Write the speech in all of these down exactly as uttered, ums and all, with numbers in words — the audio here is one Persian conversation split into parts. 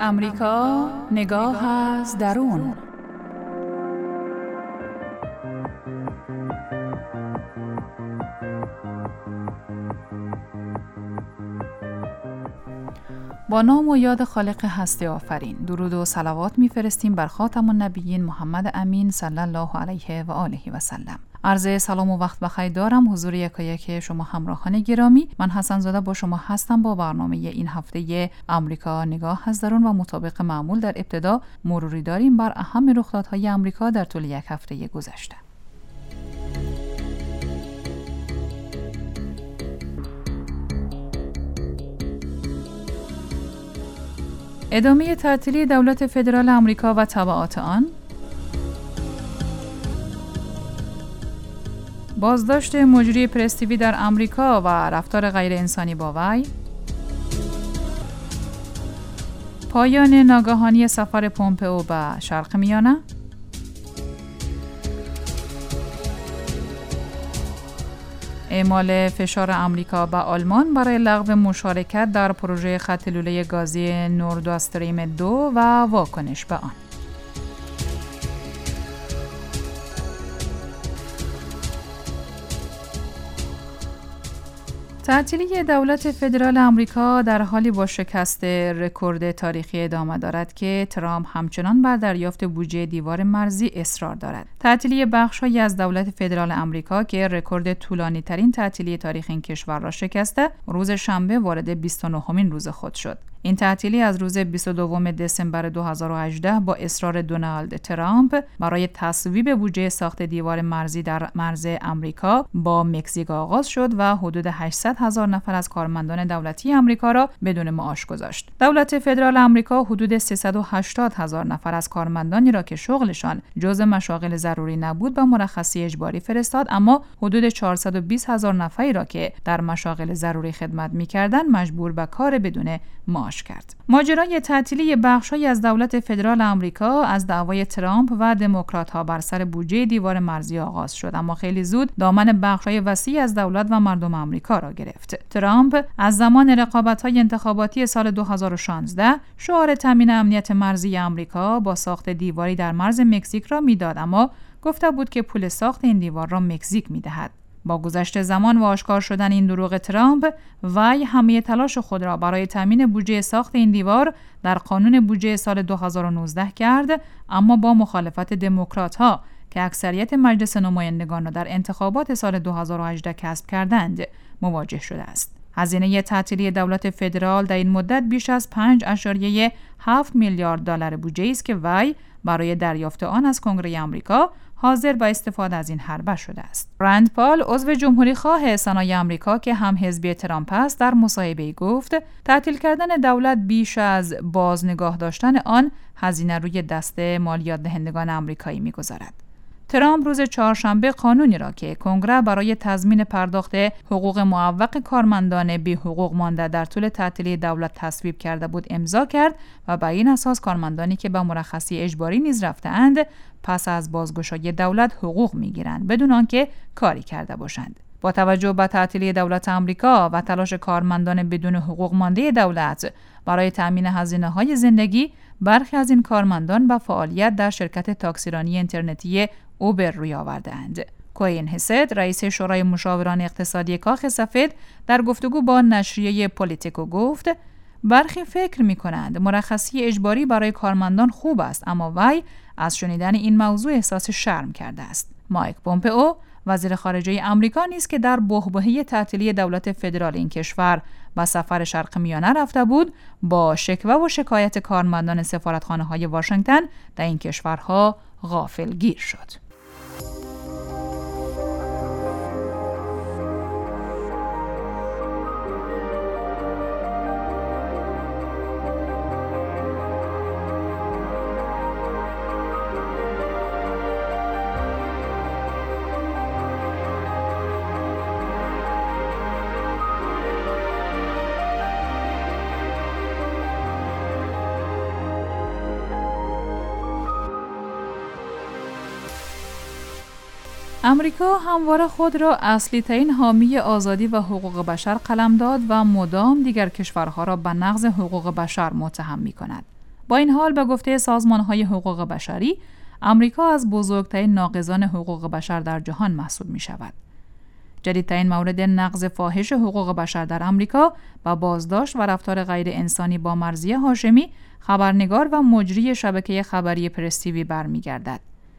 امریکا نگاه از درون. با نام و یاد خالق هستی آفرین، درود و صلوات میفرستیم بر خاتم النبیین محمد امین صلی الله علیه و آله و سلم. عرض سلام و وقت بخیر دارم حضور یکایک شما همراهان گرامی. من حسن زاده با شما هستم با برنامه این هفته امریکا نگاه از درون و مطابق معمول در ابتدا مروری داریم بر اهم رخدادهای امریکا در طول یک هفته گذشته. ادامه تعطیلی دولت فدرال آمریکا و تبعات آن، بازداشت مجری پرس تیوی در آمریکا و رفتار غیر انسانی با وی، پایان ناگهانی سفر پومپئو به شرق میانه، اعمال فشار آمریکا به آلمان برای لغو مشارکت در پروژه خط لوله گازی نورد استریم دو و واکنش به آن. تعطیلی دولت فدرال آمریکا در حالی با شکست رکورد تاریخی ادامه دارد که ترامپ همچنان بر دریافت بودجه دیوار مرزی اصرار دارد. تعطیلی بخش‌هایی از دولت فدرال آمریکا که رکورد طولانی‌ترین تعطیلی تاریخ این کشور را شکسته، روز شنبه وارد بیست و نهمین روز خود شد. این تعطیلی از روز بیست و دوم دسامبر دو هزار و هجده با اصرار دونالد ترامپ برای تصویب بودجه ساخت دیوار مرزی در مرز آمریکا با مکزیک آغاز شد و حدود هشتصد هزار نفر از کارمندان دولتی آمریکا را بدون معاش گذاشت. دولت فدرال آمریکا حدود سیصد و هشتاد هزار نفر از کارمندانی را که شغلشان جزء مشاغل ضروری نبود به مرخصی اجباری فرستاد، اما حدود چهارصد و بیست هزار نفری را که در مشاغل ضروری خدمت می‌کردند مجبور به کار بدون معاش کرد. ماجرای تعطیلی بخش‌هایی از دولت فدرال آمریکا از دعوای ترامپ و دموکرات‌ها بر سر بودجه دیوار مرزی آغاز شد، اما خیلی زود دامن بخش‌های وسیعی از دولت و مردم آمریکا را گرفت. ترامپ از زمان رقابت‌های انتخاباتی سال دو هزار و شانزده شعار تامین امنیت مرزی آمریکا با ساخت دیواری در مرز مکزیک را میداد، اما گفته بود که پول ساخت این دیوار را مکزیک می‌دهد. با گذشت زمان و آشکار شدن این دروغ ترامپ، وی همه تلاش خود را برای تامین بودجه ساخت این دیوار در قانون بودجه سال دو هزار و نوزده کرد، اما با مخالفت دموکرات‌ها که اکثریت مجلس نمایندگان را در انتخابات سال دو هزار و هجده کسب کردند مواجه شده است. هزینه تعطیلی دولت فدرال در این مدت بیش از پنج ممیز هفت میلیارد دلار بودجه است که وی برای دریافت آن از کنگره آمریکا حاضر به استفاده از این حربه شده است. رند پال، عضو جمهوری خواه سنای آمریکا که هم حزبی ترامپ است، در مصاحبه‌ای گفت تعطیل کردن دولت بیش از باز نگاه داشتن آن هزینه روی دست مالیات دهندگان آمریکایی می‌گذارد. ترامپ روز چهارشنبه قانونی را که کنگره برای تضمین پرداخت حقوق معوق کارمندان بی حقوق مانده در طول تعطیلی دولت تصویب کرده بود امضا کرد و بر این اساس کارمندانی که به مرخصی اجباری نیز رفته‌اند پس از بازگشایی دولت حقوق می‌گیرند بدون آنکه کاری کرده باشند. با توجه به تعطیلی دولت آمریکا و تلاش کارمندان بدون حقوق مانده دولت برای تأمین هزینه‌های زندگی، برخی از این کارمندان به فعالیت در شرکت تاکسیرانی اینترنتی اوبر روی آورده‌اند. کوین هست، رئیس شورای مشاوران اقتصادی کاخ سفید، در گفتگو با نشریه پولیتیکو گفت برخی فکر می‌کنند مرخصی اجباری برای کارمندان خوب است، اما وی از شنیدن این موضوع احساس شرم کرده است. مایک پومپئو، وزیر خارجه آمریکا نیز که در بحبوحه تعطیلی دولت فدرال این کشور به سفر شرق میانه رفته بود، با شکوه و شکایت کارمندان سفارتخانه‌های واشنگتن در این کشورها غافلگیر شد. امریکا همواره خود را اصلی ترین حامی آزادی و حقوق بشر قلمداد و مدام دیگر کشورها را به نقض حقوق بشر متهم می کند. با این حال به گفته سازمان‌های حقوق بشری، آمریکا از بزرگترین ناقضان حقوق بشر در جهان محسوب می‌شود. جدیدترین مورد نقض فاحش حقوق بشر در آمریکا و بازداشت و رفتار غیر انسانی با مرضیه هاشمی، خبرنگار و مجری شبکه خبری پرس تیوی برمیگردد.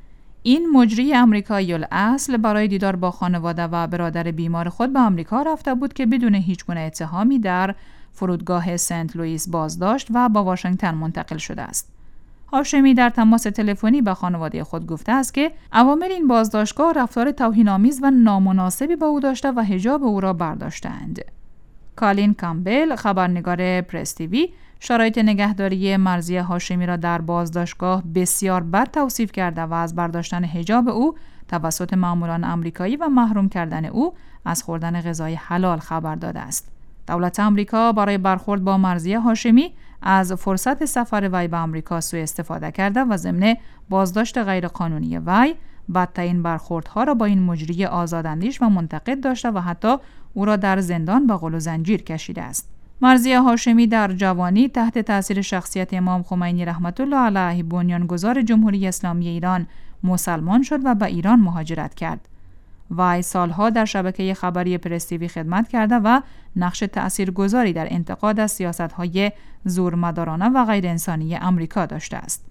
این مجری آمریکایی الاصل برای دیدار با خانواده و برادر بیمار خود به آمریکا رفته بود که بدون هیچگونه اتهامی در فرودگاه سنت لوئیس بازداشت و با واشنگتن منتقل شده است. هاشمی در تماس تلفنی به خانواده خود گفته است که عوامل این بازداشتگاه رفتار توهین‌آمیز و نامناسبی با او داشته و حجاب او را برداشتند. کالین کامبل، خبرنگار پرس تیوی، شرایط نگهداری مرضیه هاشمی را در بازداشتگاه بسیار بد توصیف کرده و از برداشتن حجاب او توسط ماموران آمریکایی و محروم کردن او از خوردن غذای حلال خبر داده است. دولت آمریکا برای برخورد با مرضیه هاشمی از فرصت سفر وی به آمریکا سوء استفاده کرده و ضمن بازداشت غیرقانونی وی بدترین برخوردها را با این مجری آزاداندیش و منتقد داشته و حتی او را در زندان به غل و زنجیر کشیده است. مرضیه هاشمی در جوانی تحت تاثیر شخصیت امام خمینی رحمت الله علیه بنیانگذار جمهوری اسلامی ایران مسلمان شد و به ایران مهاجرت کرد. وی سالها در شبکه خبری پرس تیوی خدمت کرده و نقش تأثیرگذاری در انتقاد از سیاست‌های زورمدارانه و غیر انسانی آمریکا داشته است.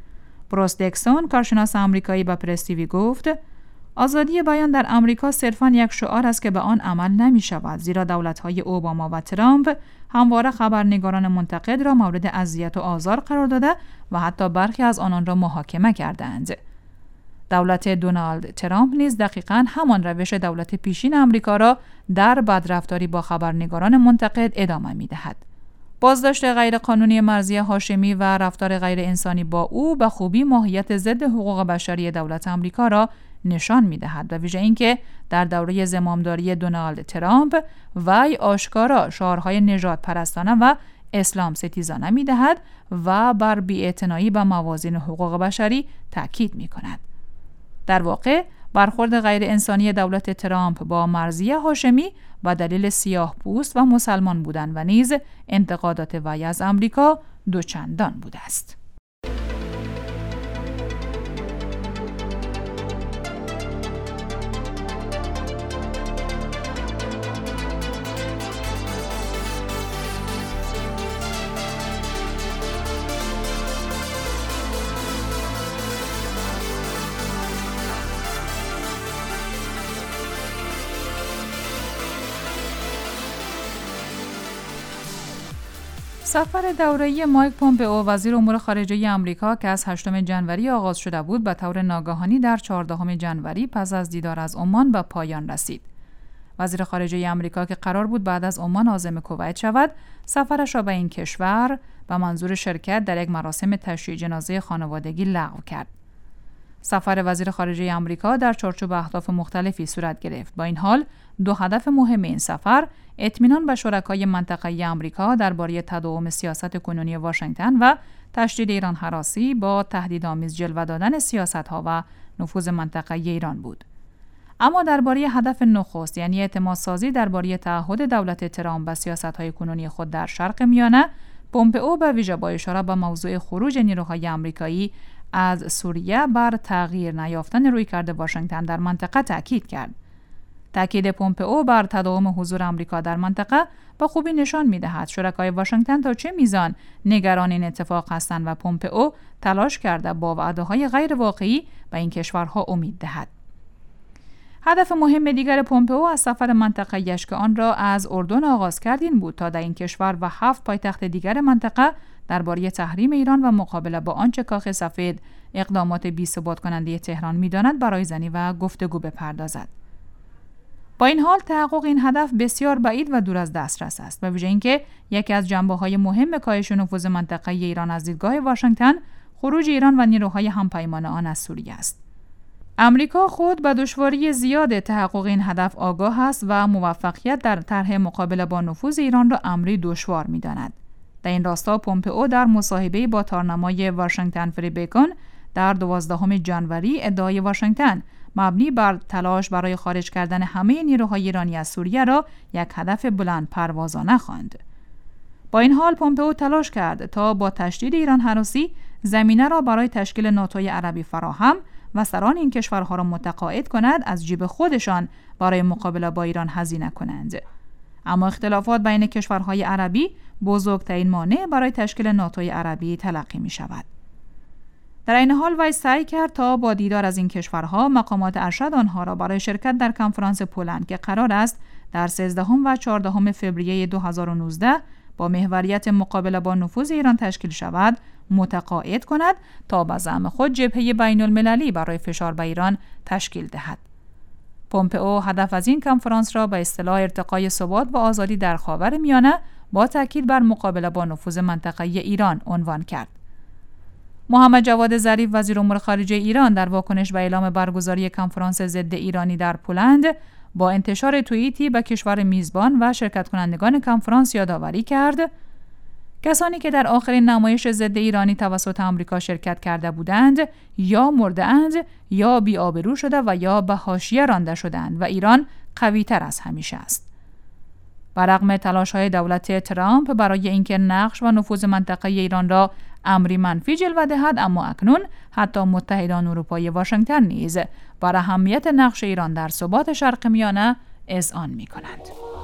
بروس دکسون، کارشناس آمریکایی، به پرس تیوی گفت: آزادی بیان در آمریکا صرفاً یک شعار است که به آن عمل نمی شود، زیرا دولت‌های اوباما و ترامپ همواره خبرنگاران منتقد را مورد اذیت و آزار قرار داده و حتی برخی از آنان را محاکمه کردند. دولت دونالد ترامپ نیز دقیقاً همان روش دولت پیشین آمریکا را در بدرفتاری با خبرنگاران منتقد ادامه می‌دهد. بازداشت غیرقانونی مرضیه هاشمی و رفتار غیر انسانی با او به خوبی ماهیت ضد حقوق بشری دولت آمریکا را نشان می‌دهد و ویژه اینکه در دوره زمامداری دونالد ترامپ وی آشکارا شعارهای نژاد پرستانه و اسلام ستیزانه می‌دهد و بر بی‌اعتنایی به موازین حقوق بشری تاکید می‌کند. در واقع برخورد غیر انسانی دولت ترامپ با مرضیه هاشمی به دلیل سیاه پوست و مسلمان بودن و نیز انتقادات وی از آمریکا دوچندان بوده است. سفر دوره‌ای مایک پومپئو، وزیر امور خارجه آمریکا، که از هشتم ژانویه آغاز شده بود، به طور ناگهانی در چهاردهم ژانویه پس از دیدار از عمان به پایان رسید. وزیر خارجه آمریکا که قرار بود بعد از عمان عازم کویت شود، سفرش را به این کشور به منظور شرکت در یک مراسم تشییع جنازه خانوادگی لغو کرد. سفر وزیر خارجه آمریکا در چارچوب اهداف مختلفی صورت گرفت. با این حال دو هدف مهم این سفر اطمینان به شرکای منطقه‌ای آمریکا درباره تداوم سیاست کنونی واشنگتن و تشدید ایران هراسی با تهدیدآمیز جلوه دادن سیاست‌ها و نفوذ منطقه‌ای ایران بود. اما درباره هدف نخست، یعنی اعتمادسازی درباره تعهد دولت ترامپ به سیاست‌های کنونی خود در شرق میانه، پومپئو به ویژه با اشاره به موضوع خروج نیروهای آمریکایی از سوریه بر تغییر نیافتن رویکرد واشنگتن در منطقه تاکید کرد. تاکید پومپئو بر تداوم حضور آمریکا در منطقه به خوبی نشان می‌دهد شرکای واشنگتن تا چه میزان نگران این اتفاق هستند و پومپئو تلاش کرده با وعده‌های غیر واقعی به این کشورها امید دهد. هدف مهم دیگر پومپئو از سفر منطقه‌ایش که آن را از اردن آغاز کرد این بود تا در این کشور و هفت پایتخت دیگر منطقه درباره تحریم ایران و مقابله با آنچه کاخ سفید اقدامات بی‌ثبات کننده تهران می‌داند برایزنی و گفتگو بپردازد. با این حال تحقق این هدف بسیار بعید و دور از دسترس است، به ویژه اینکه یکی از جنبه‌های مهم کاهش نفوذ منطقه‌ای ایران از دیدگاه واشنگتن خروج ایران و نیروهای همپیمان آن از سوریه است. امریکا خود به دشواری زیاد تحقق این هدف آگاه است و موفقیت در طرح مقابله با نفوذ ایران را امری دشوار می‌داند. در این راستا پومپئو در مصاحبه‌ای با تارنمای واشنگتن فری بیکن در دوازدهم ژانویه ادعای واشنگتن مبنی بر تلاش برای خارج کردن همه نیروهای ایرانی از سوریه را یک هدف بلند پروازانه خواند. با این حال پومپئو تلاش کرد تا با تشدید ایران هراسی زمینه را برای تشکیل ناتوی عربی فراهم و سران این کشورها را متقاعد کند از جیب خودشان برای مقابله با ایران هزینه کنند. اما اختلافات بین کشورهای عربی بزرگترین مانع برای تشکیل ناتوی عربی تلقی می شود. در این حال وی سعی کرد تا با دیدار از این کشورها مقامات ارشد آنها را برای شرکت در کنفرانس پولند که قرار است در سیزدهم و چهاردهم فوریه دو هزار و نوزده با محوریت مقابله با نفوذ ایران تشکیل شود متقاعد کند تا به زعم خود جبهه بین المللی برای فشار بر ایران تشکیل دهد. پومپئو هدف از این کنفرانس را به اصطلاح ارتقای ثبات و آزادی در خاورمیانه با تاکید بر مقابله با نفوذ منطقه‌ای ایران عنوان کرد. محمد جواد ظریف وزیر امور خارجه ایران در واکنش به اعلام برگزاری کنفرانس ضد ایرانی در پولند با انتشار توییتی به کشور میزبان و شرکت کنندگان کنفرانس یادآوری کرد کسانی که در آخرین نمایش ضد ایرانی توسط آمریکا شرکت کرده بودند یا مرده‌اند یا بی‌آبرو شده و یا به حاشیه رانده شدند و ایران قوی‌تر از همیشه است. برغم تلاش‌های دولت ترامپ برای اینکه نقش و نفوذ منطقه ایران را امری منفی جلوه دهد، اما اکنون حتی متحدان اروپایی واشنگتن نیز بر اهمیت نقش ایران در ثبات شرق میانه اذعان می‌کنند.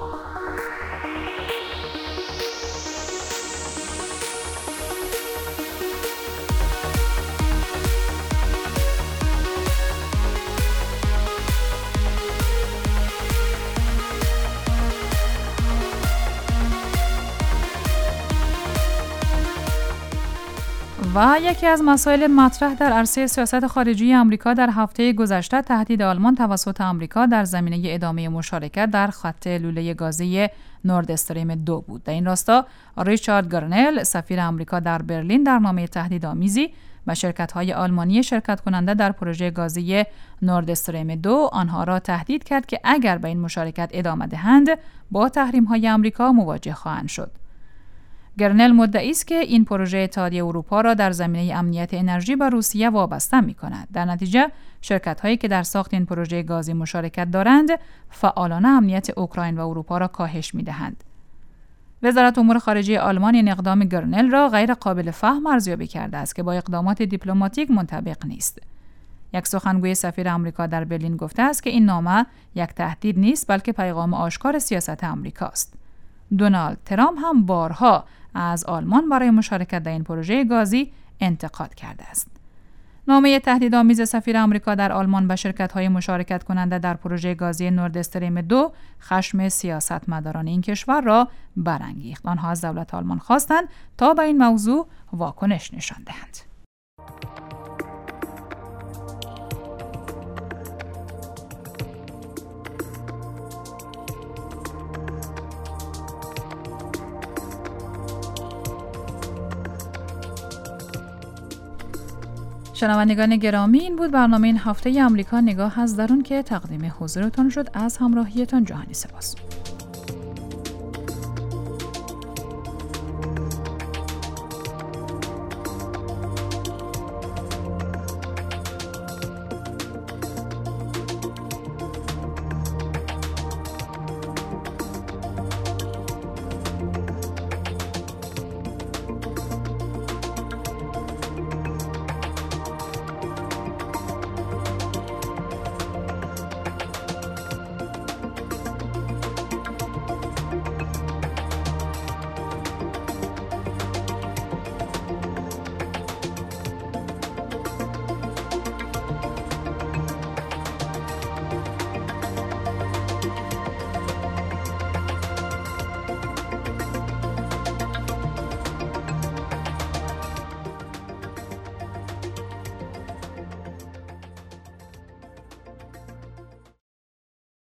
و یکی از مسائل مطرح در عرصه سیاست خارجی آمریکا در هفته گذشته تهدید آلمان توسط آمریکا در زمینه ادامه مشارکت در خط لوله گازی نورد استریم دو بود. در این راستا ریچارد گرنل سفیر آمریکا در برلین در نامه تهدیدآمیزی به شرکت‌های آلمانی شرکت کننده در پروژه گازی نورد استریم دو آنها را تهدید کرد که اگر به این مشارکت ادامه دهند با تحریم‌های آمریکا مواجه خواهند شد. گرنل مدعی است که این پروژه اتحادیه اروپا را در زمینه امنیت انرژی به روسیه وابسته می‌کند. در نتیجه شرکت‌هایی که در ساخت این پروژه گازی مشارکت دارند، فعالانه امنیت اوکراین و اروپا را کاهش می‌دهند. وزارت امور خارجه آلمان این اقدام گرنل را غیر قابل فهم ارزیابی کرده است که با اقدامات دیپلماتیک منطبق نیست. یک سخنگوی سفیر آمریکا در برلین گفته است که این نامه یک تهدید نیست بلکه پیغام آشکار سیاست آمریکاست. دونالد ترامپ هم بارها از آلمان برای مشارکت در این پروژه گازی انتقاد کرده است. نامه تهدیدآمیز سفیر آمریکا در آلمان به شرکت‌های مشارکت کننده در پروژه گازی نورد استریم دو خشم سیاستمداران این کشور را برانگیخت. آنها از دولت آلمان خواستند تا به این موضوع واکنش نشان دهند. شنوندگان گرامی، این بود برنامه این هفته آمریکا نگاه از درون که تقدیم حضورتان شد. از همراهیتان جهانی سپاس.